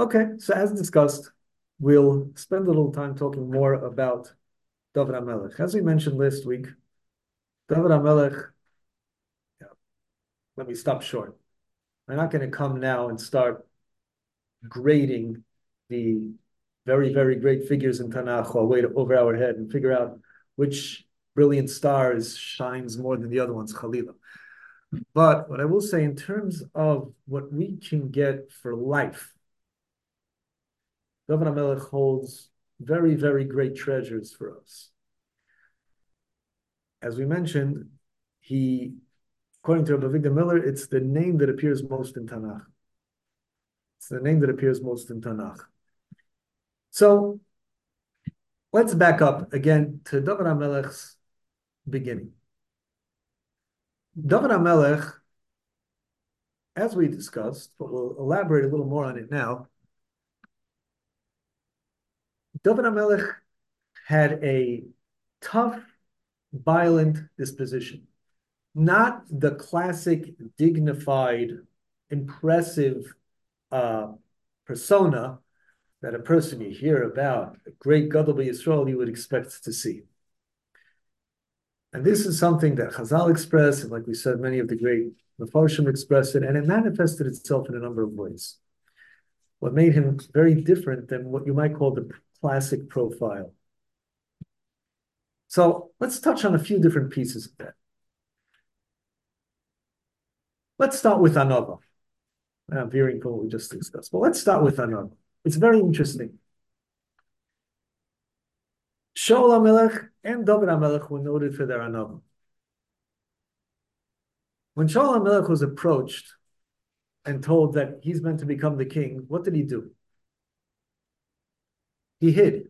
Okay, so as discussed, we'll spend a little time talking more about David HaMelech. As we mentioned last week, David HaMelech, yeah, let me stop short. We're not going to come now and start grading the very, very great figures in Tanakh or way over our head and figure out which brilliant stars shines more than the other ones, Khalilah. But what I will say in terms of what we can get for life, David HaMelech holds very, very great treasures for us. As we mentioned, he, according to Rabbi Avigdor Miller, it's the name that appears most in Tanakh. It's the name that appears most in Tanakh. So let's back up again to David HaMelech's beginning. David HaMelech, as we discussed, but we'll elaborate a little more on it now. David HaMelech had a tough, violent disposition. Not the classic, dignified, impressive persona that a person you hear about, a great Gadol Yisrael, you would expect to see. And this is something that Chazal expressed, and like we said, many of the great Mefarshim expressed it, and it manifested itself in a number of ways. What made him very different than what you might call the classic profile. So let's touch on a few different pieces of that. Let's start with Anova. I'm veering from what we just discussed, but let's start with Anova. It's very interesting. Shaul HaMelech and David HaMelech were noted for their Anova. When Shaul HaMelech was approached and told that he's meant to become the king, what did he do? He hid.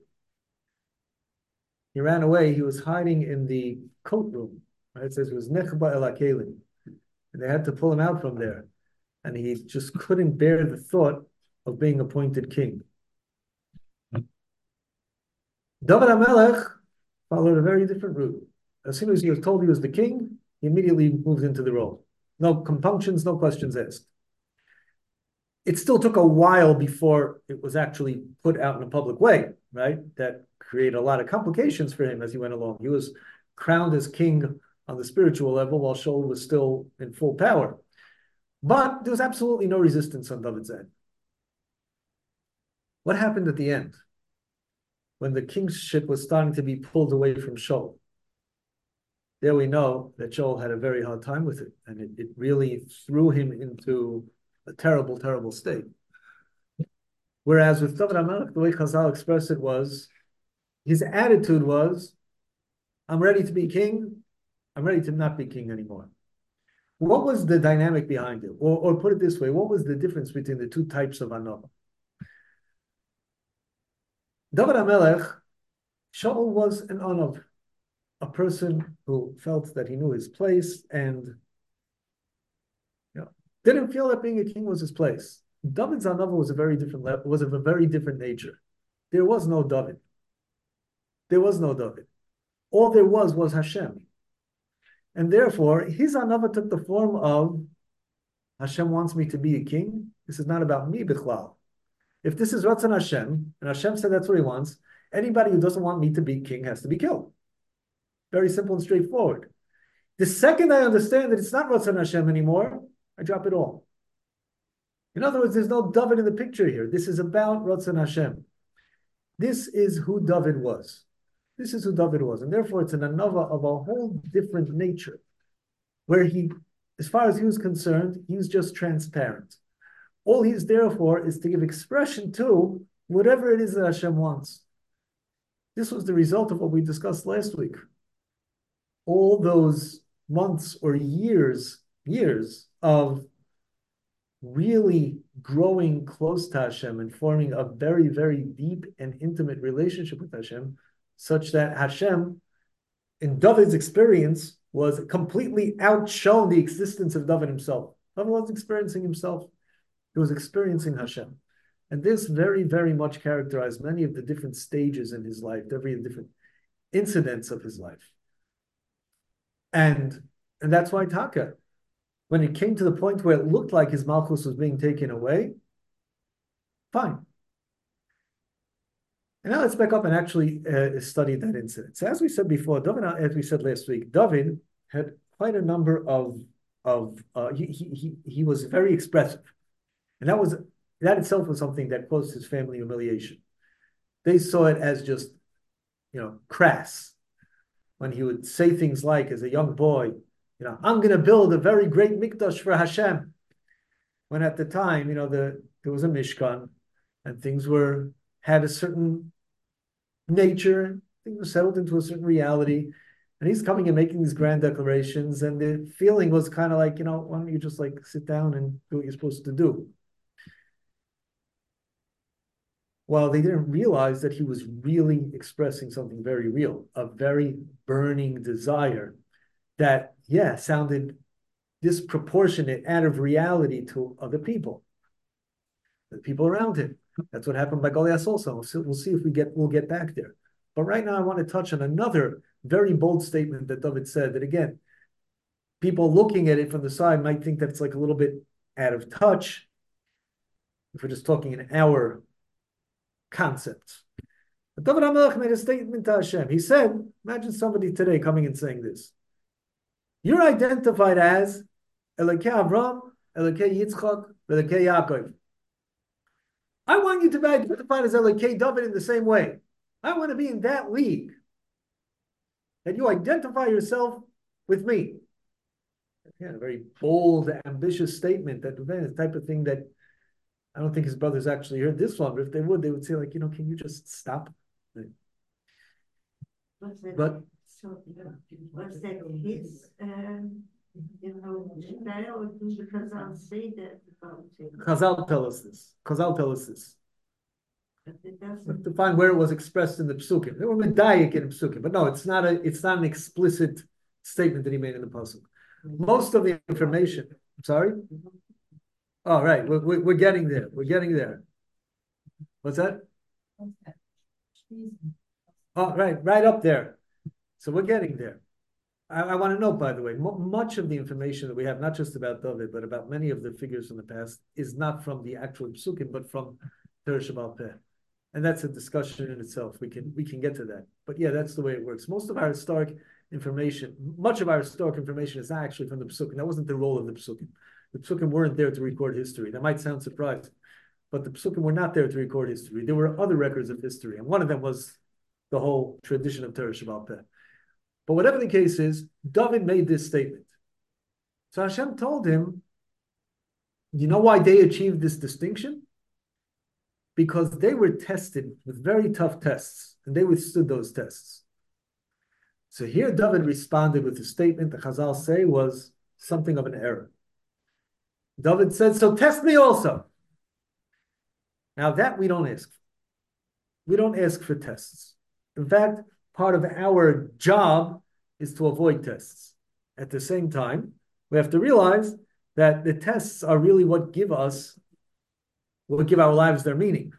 He ran away. He was hiding in the coat room. Right? It says it was Nechba El HaKelim. And they had to pull him out from there. And he just couldn't bear the thought of being appointed king. David HaMelech followed a very different route. As soon as he was told he was the king, he immediately moved into the role. No compunctions, no questions asked. It still took a while before it was actually put out in a public way, right? That created a lot of complications for him as he went along. He was crowned as king on the spiritual level while Shaul was still in full power. But there was absolutely no resistance on David's end. What happened at the end? When the kingship was starting to be pulled away from Shaul. There we know that Shaul had a very hard time with it, and it really threw him into a terrible, terrible state. Whereas with David HaMelech, the way Chazal expressed it was, his attitude was, I'm ready to be king, I'm ready to not be king anymore. What was the dynamic behind it? Or put it this way, what was the difference between the two types of Anova? David HaMelech, Shaul was an Anov, a person who felt that he knew his place and didn't feel that being a king was his place. David's Anova was a very different level, was of a very different nature. There was no David. There was no David. All there was Hashem. And therefore, his Anova took the form of Hashem wants me to be a king. This is not about me, Bichlal. If this is Ratzon Hashem, and Hashem said that's what he wants, anybody who doesn't want me to be king has to be killed. Very simple and straightforward. The second I understand that it's not Ratzon Hashem anymore, I drop it all. In other words, there's no David in the picture here. This is about Ratzon Hashem. This is who David was. This is who David was. And therefore, it's an Anova of a whole different nature, where he, as far as he was concerned, he was just transparent. All he's there for is to give expression to whatever it is that Hashem wants. This was the result of what we discussed last week. All those months or years of really growing close to Hashem and forming a very, very deep and intimate relationship with Hashem, such that Hashem, in David's experience, was completely outshone the existence of David himself. David wasn't experiencing himself. He was experiencing Hashem. And this very, very much characterized many of the different stages in his life, every different incidents of his life. And that's why Taka, when it came to the point where it looked like his Malchus was being taken away, Fine. And now let's back up and actually study that incident. So as we said before, David, as we said last week, David had quite a number he was very expressive, and that itself was something that caused his family humiliation. They saw it as just crass when he would say things like, as a young boy, I'm going to build a very great mikdash for Hashem. When at the time, there was a Mishkan, and things had a certain nature, things were settled into a certain reality, and he's coming and making these grand declarations, and the feeling was kind of like, why don't you just sit down and do what you're supposed to do? Well, they didn't realize that he was really expressing something very real, a very burning desire that, sounded disproportionate out of reality to other people, the people around him. That's what happened by Goliath also. We'll see if we'll get back there. But right now I want to touch on another very bold statement that David said that, again, people looking at it from the side might think that it's like a little bit out of touch if we're just talking in our concepts. But David HaMelech made a statement to Hashem. He said, imagine somebody today coming and saying this. You're identified as Elokei Avram, Elokei Yitzchak, Elokei Yaakov. I want you to be identified as Elokei David in the same way. I want to be in that league. That you identify yourself with me. Again, a very bold, ambitious statement. That the type of thing that I don't think his brothers actually heard this one, but if they would say, can you just stop? But what's that his style, or do the Chazal say that about it? Chazal tell us this. But it We have doesn't. to find where it was expressed in the psukim. There were medayik in the psukim, but no, it's not an explicit statement that he made in the pasuk. Most of the information. I'm sorry. Oh, right. We're getting there. What's that? Oh, right up there. So we're getting there. I want to note, by the way, much of the information that we have, not just about David, but about many of the figures from the past, is not from the actual psukim, but from Torah Shebaal Peh. And that's a discussion in itself. We can get to that. But that's the way it works. Much of our historic information is not actually from the psukim. That wasn't the role of the psukim. The psukim weren't there to record history. That might sound surprising, but the psukim were not there to record history. There were other records of history, and one of them was the whole tradition of Torah Shebaal Peh. But whatever the case is, David made this statement. So Hashem told him, you know why they achieved this distinction? Because they were tested with very tough tests, and they withstood those tests. So here David responded with a statement that Chazal say was something of an error. David said, so test me also. Now that we don't ask. We don't ask for tests. In fact, part of our job is to avoid tests. At the same time, we have to realize that the tests are really what give our lives their meaning.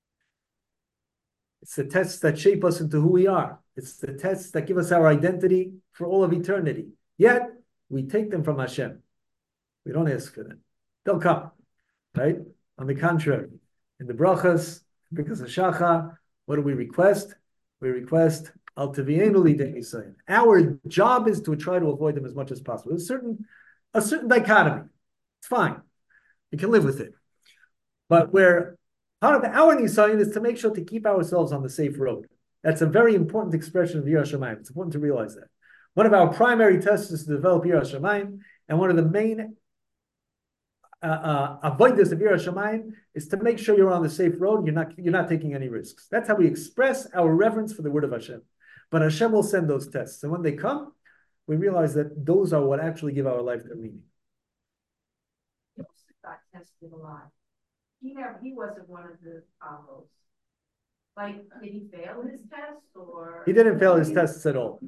It's the tests that shape us into who we are. It's the tests that give us our identity for all of eternity. Yet, we take them from Hashem. We don't ask for them. They'll come, right? On the contrary, in the brachas, because of Shachar, what do we request? We request Al Tevienu Lidei Nisayon. Our job is to try to avoid them as much as possible. There's a certain dichotomy. It's fine. You can live with it. But where part of our Nisayon is to make sure to keep ourselves on the safe road. That's a very important expression of Yiras Shamayim. It's important to realize that. One of our primary tests is to develop Yiras Shamayim, and one of the main avoidance of Yiras Shamayim is to make sure you're on the safe road. You're not taking any risks. That's how we express our reverence for the word of Hashem. But Hashem will send those tests, and when they come, we realize that those are what actually give our life their meaning. Joseph got tested a lot. He wasn't one of the apostles. Did he fail his test, or He didn't fail his tests at all.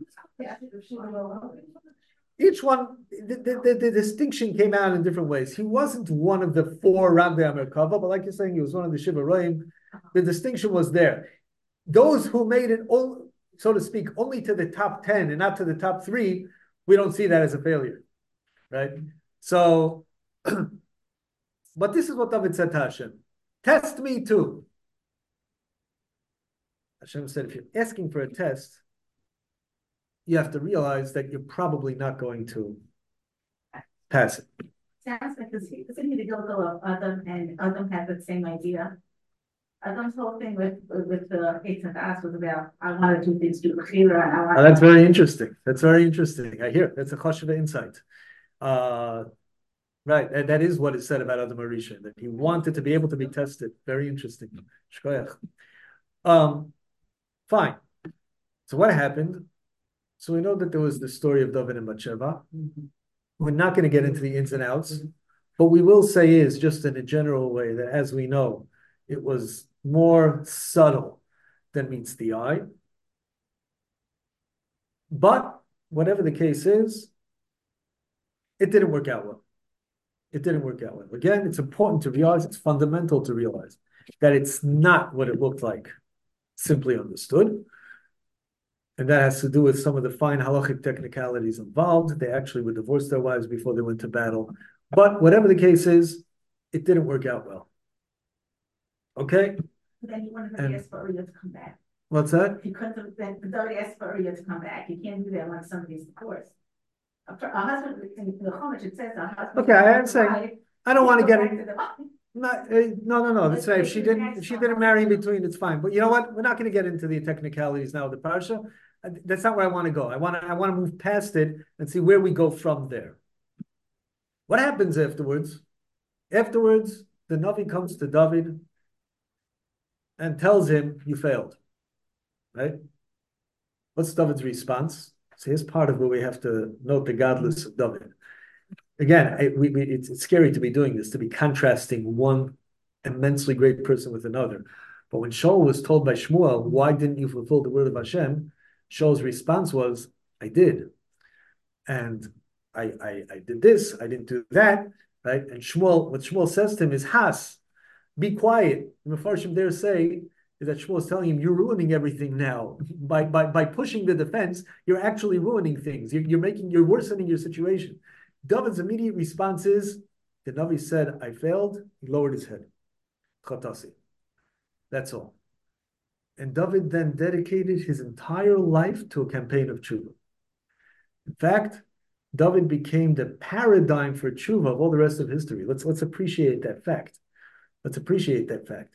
Each one, the distinction came out in different ways. He wasn't one of the 4 Rabbi Merkava, but like you're saying, he was one of the Shiva Roim. The distinction was there. Those who made it, all, so to speak, only to the top 10 and not to the top 3, we don't see that as a failure, right? So, but this is what David said to Hashem. test me too. Hashem said, if you're asking for a test, you have to realize that you're probably not going to pass it. Sounds like this, isn't he the Gilgal of Adam, and Adam had the same idea? Adam's whole thing with the Eitzah Das was about, I want to do things to Bechira, and I want. That's very interesting. That's very interesting. I hear that's a chashuva insight. Right, and that is what is said about Adam Arisha, that he wanted to be able to be tested. Very interesting. Shkoyach. Fine. So what happened? So we know that there was the story of David and Bathsheba. We're not going to get into the ins and outs. What we will say is, just in a general way, that as we know, it was more subtle than meets the eye. But whatever the case is, it didn't work out well. It didn't work out well. Again, it's important to realize, it's fundamental to realize that it's not what it looked like, simply understood. And that has to do with some of the fine halachic technicalities involved. They actually would divorce their wives before they went to battle. But whatever the case is, it didn't work out well. Okay? But then he wanted to ask for Uriah to come back. What's that? He couldn't have, then David asked for Uriah to come back. You can't do that when somebody's divorced. A husband, in the Chumash, it says a husband. Okay, I'm saying, I don't want to get it. No. Let's Say if say she didn't marry in between, it's fine. But you know what? We're not going to get into the technicalities now of the parsha. That's not where I want to go. I want to move past it and see where we go from there. What happens afterwards? Afterwards, the Navi comes to David and tells him, you failed. Right? What's David's response? So here's part of where we have to note the godless of David. Again, it's scary to be doing this, to be contrasting one immensely great person with another. But when Shaul was told by Shmuel, why didn't you fulfill the word of Hashem? Shaul's response was, I did. And I did this, I didn't do that, right? And what Shmuel says to him is, Has, be quiet. The Mefarshim there say is that Shmuel is telling him, you're ruining everything now. By pushing the defense, you're actually ruining things. You're worsening your situation. David's immediate response is, the Navi said, I failed. He lowered his head. Chatasi. That's all. And David then dedicated his entire life to a campaign of tshuva. In fact, David became the paradigm for tshuva of all the rest of history. Let's appreciate that fact. Let's appreciate that fact.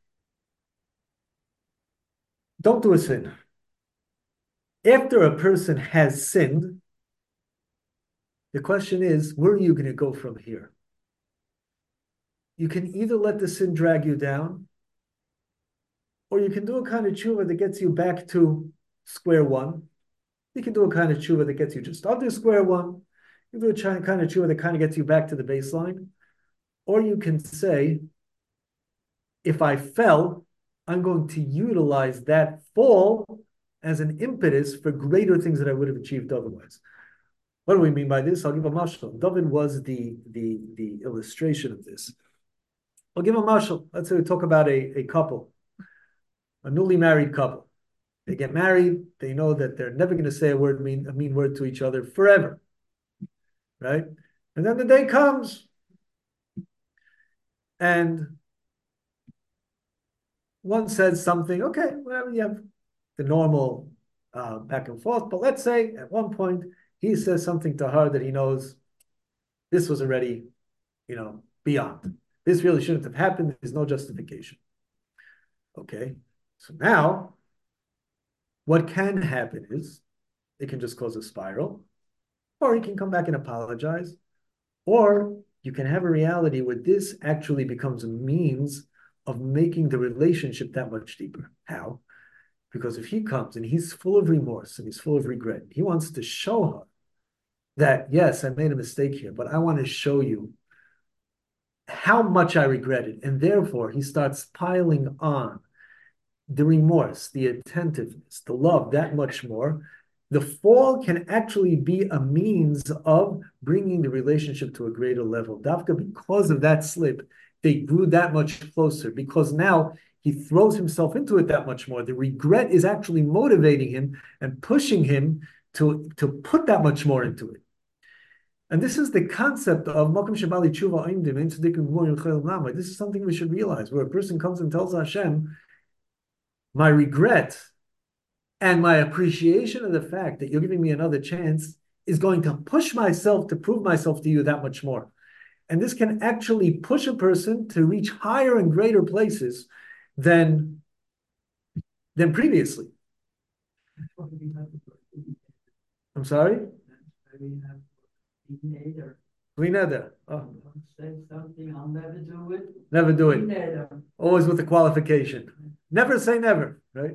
Don't do a sin. After a person has sinned, the question is, where are you going to go from here? You can either let the sin drag you down, or you can do a kind of tshuva that gets you back to square one. You can do a kind of tshuva that gets you just under square one. You can do a kind of tshuva that kind of gets you back to the baseline. Or you can say, if I fell, I'm going to utilize that fall as an impetus for greater things that I would have achieved otherwise. What do we mean by this? I'll give a mashal. David was the illustration of this. I'll give a mashal. Let's say we talk about a couple, a newly married couple. They get married. They know that they're never going to say a mean word to each other forever, right? And then the day comes, and one says something. Okay, well, you have the normal back and forth. But let's say at one point he says something to her that he knows this was already, beyond. This really shouldn't have happened. There's no justification. Okay, so now what can happen is it can just cause a spiral, or he can come back and apologize, or you can have a reality where this actually becomes a means of making the relationship that much deeper. How? Because if he comes and he's full of remorse and he's full of regret, he wants to show her that, yes, I made a mistake here, but I want to show you how much I regret it. And therefore, he starts piling on the remorse, the attentiveness, the love that much more. The fall can actually be a means of bringing the relationship to a greater level. Dafka, because of that slip, they grew that much closer, because now he throws himself into it that much more. The regret is actually motivating him and pushing him to put that much more into it. And this is the concept of Makom Shabali Tshuva Oimdim Ein Tzadikim Gmor Yilchel Namai. This is something we should realize, where a person comes and tells Hashem, my regret and my appreciation of the fact that you're giving me another chance is going to push myself to prove myself to you that much more. And this can actually push a person to reach higher and greater places than previously. I'm sorry? We never. Oh. Say something, I'll never do it. Never do it. Always with the qualification. Never say never, right?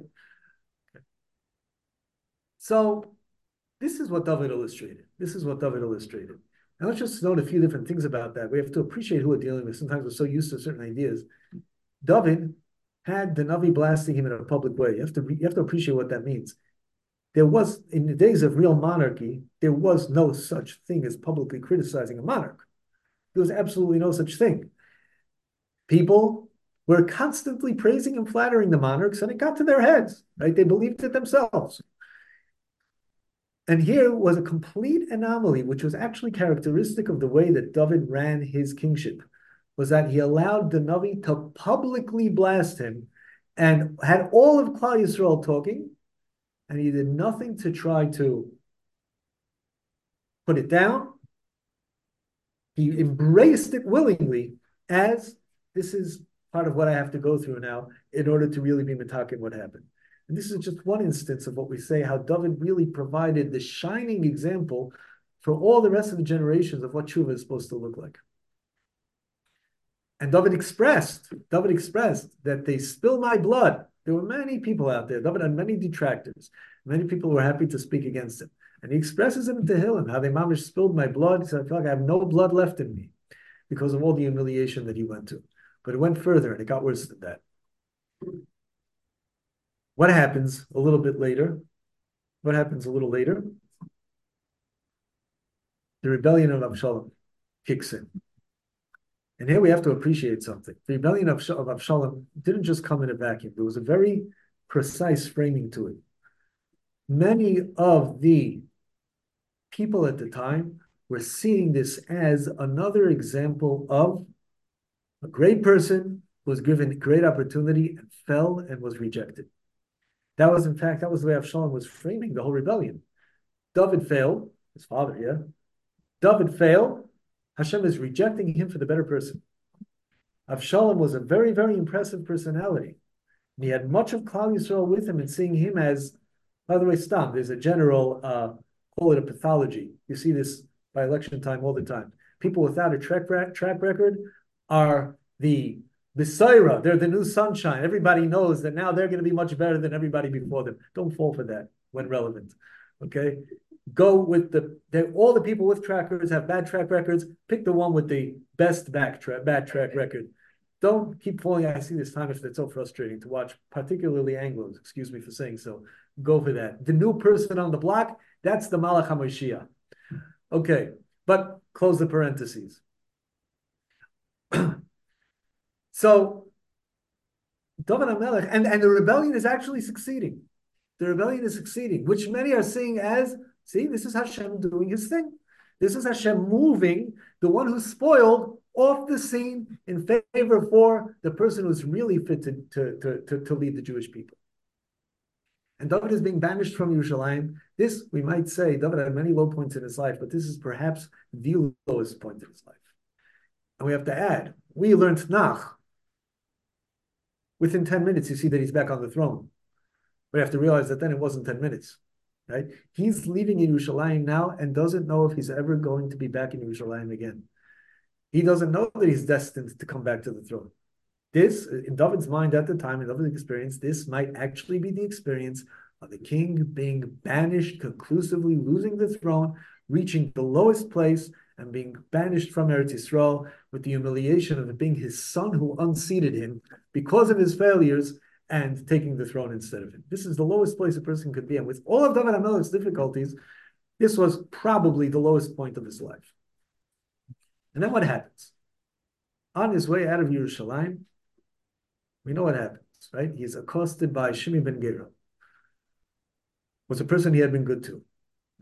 So this is what David illustrated. And let's just note a few different things about that. We have to appreciate who we're dealing with. Sometimes we're so used to certain ideas. David had the Navi blasting him in a public way. You have to appreciate what that means. There was, in the days of real monarchy, there was no such thing as publicly criticizing a monarch. There was absolutely no such thing. People were constantly praising and flattering the monarchs, and it got to their heads, right? They believed it themselves. And here was a complete anomaly, which was actually characteristic of the way that David ran his kingship, was that he allowed the Navi to publicly blast him and had all of Klal Yisrael talking, and he did nothing to try to put it down. He embraced it willingly as this is part of what I have to go through now in order to really be metaken what happened. And this is just one instance of what we say, how David really provided the shining example for all the rest of the generations of what tshuva is supposed to look like. And David expressed that they spill my blood. There were many people out there. David had many detractors. Many people were happy to speak against him. And he expresses it in Tehillim, how they mamish spilled my blood. He said, I feel like I have no blood left in me because of all the humiliation that he went to. But it went further and it got worse than that. What happens a little later? The rebellion of Avshalom kicks in. And here we have to appreciate something. The rebellion of Avshalom didn't just come in a vacuum. There was a very precise framing to it. Many of the people at the time were seeing this as another example of a great person who was given great opportunity and fell and was rejected. That was the way Avshalom was framing the whole rebellion. David failed, his father, yeah. David failed. Hashem is rejecting him for the better person. Avshalom was a very, very impressive personality. And he had much of Klal Yisrael with him and seeing him as, by the way, Stam, there's a general, call it a pathology. You see this by election time all the time. People without a track record are the Besaira, they're the new sunshine. Everybody knows that now they're going to be much better than everybody before them. Don't fall for that when relevant. Okay? Go with all the people with trackers have bad track records. Pick the one with the best bad track record. Don't keep falling. I see this time if it's so frustrating to watch, particularly Anglos. Excuse me for saying so. Go for that. The new person on the block, that's the Malach HaMashiach. Okay, but close the parentheses. So, David HaMelech, and the rebellion is actually succeeding. The rebellion is succeeding, which many are seeing as, see, this is Hashem doing his thing. This is Hashem moving the one who's spoiled off the scene in favor for the person who's really fit to lead the Jewish people. And David is being banished from Yerushalayim. This, we might say, David had many low points in his life, but this is perhaps the lowest point in his life. And we have to add, we learned Nach. Within 10 minutes, you see that he's back on the throne. We have to realize that then it wasn't 10 minutes, right? He's leaving Yerushalayim now and doesn't know if he's ever going to be back in Yerushalayim again. He doesn't know that he's destined to come back to the throne. This, in David's mind at the time, in David's experience, this might actually be the experience of the king being banished, conclusively losing the throne, reaching the lowest place, and being banished from Eretz Yisrael with the humiliation of it being his son who unseated him because of his failures and taking the throne instead of him. This is the lowest place a person could be. And with all of David HaMelech's difficulties, this was probably the lowest point of his life. And then what happens? On his way out of Yerushalayim, we know what happens, right? He is accosted by Shimi ben Gera, was a person he had been good to.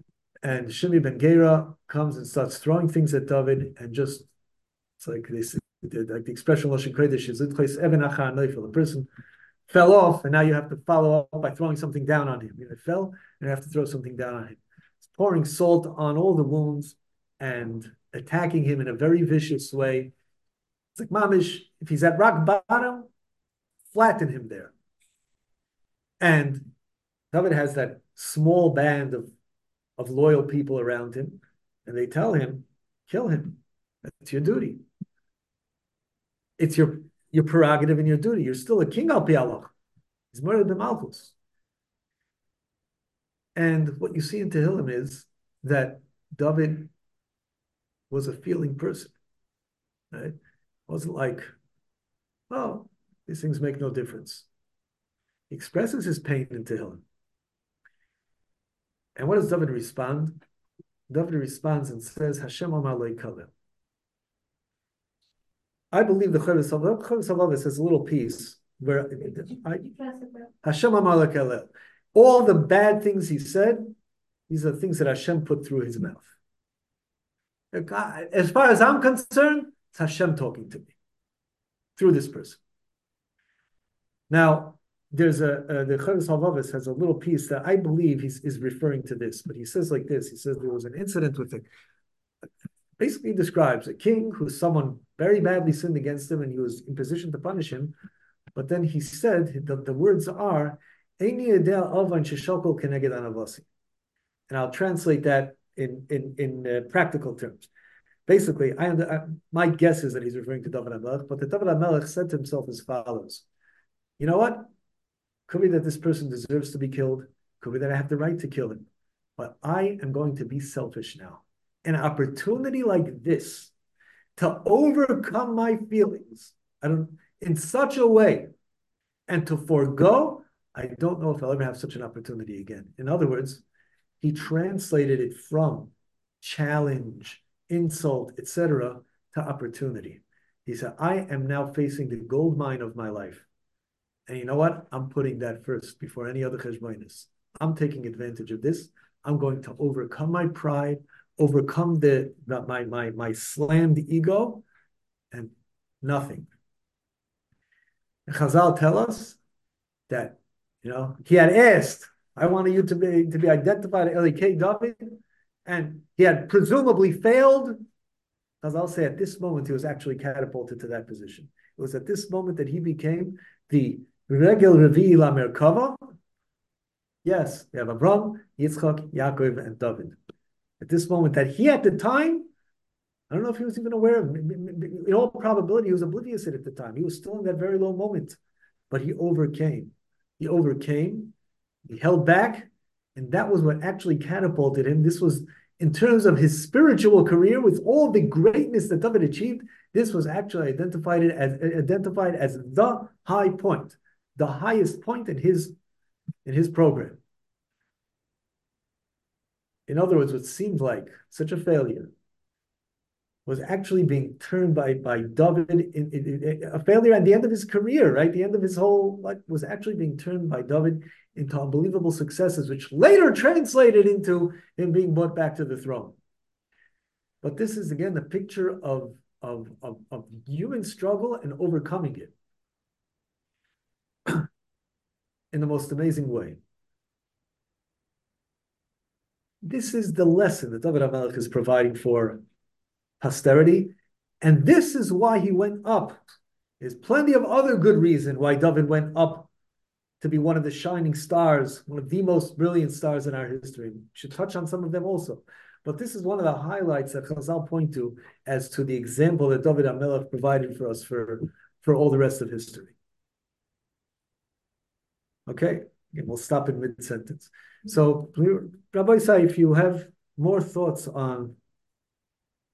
And Shimi ben Gera comes and starts throwing things at David, and just it's like this, like the expression Lashon Kodesh is the person fell off, and now you have to follow up by throwing something down on him. It fell, and you have to throw something down on him. It's pouring salt on all the wounds and attacking him in a very vicious way. It's like mamish, if he's at rock bottom, flatten him there. And David has that small band of loyal people around him, and they tell him, kill him. That's your duty. It's your prerogative and your duty. You're still a king al pi halach. He's murdered the Malchus. And what you see in Tehillim is that David was a feeling person. Right? It wasn't like, oh, these things make no difference. He expresses his pain in Tehillim. And what does David respond? David responds and says, Hashem Amar lo yikalel. I believe the Chavis Halavis has a little piece where Hashem Amar lo yikalel. All the bad things he said, these are things that Hashem put through his mouth. As far as I'm concerned, it's Hashem talking to me through this person. Now, there's the Chavis Halavis has a little piece that I believe is referring to this, but he says like this. He says there was an incident with basically describes a king who someone very badly sinned against him and he was in position to punish him. But then he said, the words are, Eini yedea avan sheshokol keneged anavasi. And I'll translate that in practical terms. Basically, my guess is that he's referring to David HaMelech, but the David HaMelech said to himself as follows. You know what? Could be that this person deserves to be killed. Could be that I have the right to kill him. But I am going to be selfish now. An opportunity like this to overcome my feelings in such a way and to forego, I don't know if I'll ever have such an opportunity again. In other words, he translated it from challenge, insult, etc., to opportunity. He said, I am now facing the gold mine of my life. And you know what? I'm putting that first before any other cheshbonis. I'm taking advantage of this. I'm going to overcome my pride, overcome my slammed ego, and nothing. And Chazal tell us that he had asked, I want you to be identified as Elikei David, and he had presumably failed. Chazal say at this moment he was actually catapulted to that position. It was at this moment that he became the Regel Revi'i LaMerkava. Yes, we have Abraham, Yitzchak, Yaakov, and David. At this moment that he at the time, I don't know if he was even aware of, in all probability, he was oblivious at the time. He was still in that very low moment. But he overcame. He held back, and that was what actually catapulted him. This was, in terms of his spiritual career, with all the greatness that David achieved, this was actually identified as the high point, the highest point in his program. In other words, what seemed like such a failure was actually being turned by David, a failure at the end of his career, right? The end of his whole life was actually being turned by David into unbelievable successes, which later translated into him being brought back to the throne. But this is, again, a picture of human struggle and overcoming it in the most amazing way. This is the lesson that David HaMelech is providing for posterity, and this is why he went up. There's plenty of other good reason why David went up to be one of the shining stars, one of the most brilliant stars in our history. We should touch on some of them also. But this is one of the highlights that Chazal point to as to the example that David HaMelech provided for us for all the rest of history. Okay, again, we'll stop in mid-sentence. So, Rabbi Isai, if you have more thoughts on